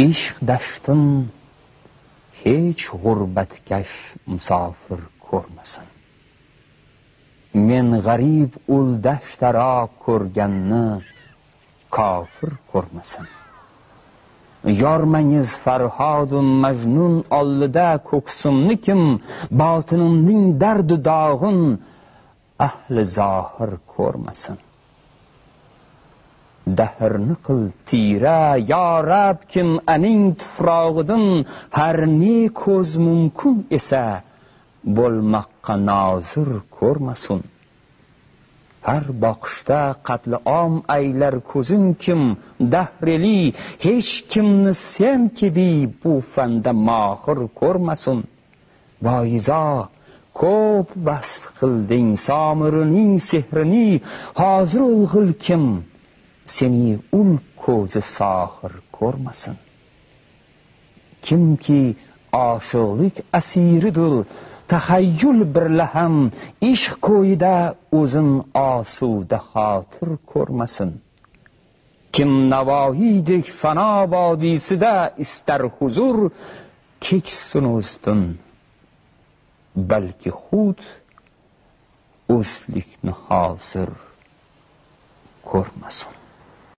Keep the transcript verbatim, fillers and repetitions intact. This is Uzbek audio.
ishq dashtin hech g'urbatkash musofir ko'rmasin. Men g'arib ul dashtaro ko'rganni kofir ko'rmasin. Yormangiz Farhodu Majnun oldida ko'ksimni kim, botinimning dardu dog'in ahli zohir ko'rmasin. Dahrni qil tira, yo Rab, kim aning tufrog'idan har ne ko'z mumkin esa bo'lmaqqa nozir ko'rmasin. Har boqishda qatli om aylar ko'zing kim, dahreli hech kimni sen kibi bu fanda mohir ko'rmasin. Voizo ko'p vasf qilding Somirining sehrini, hozir o'lg'il kim seni ul ko'zi sohir ko'rmasin. Kimki oshiqlik asiridir, tahayyul birlaham ishq ko'yida o'zin osuda xotir ko'rmasin. Kim Navoiydek fano vodisida istar huzur, kechsin o'zdan balki xud o'slikni hozir ko'rmasin.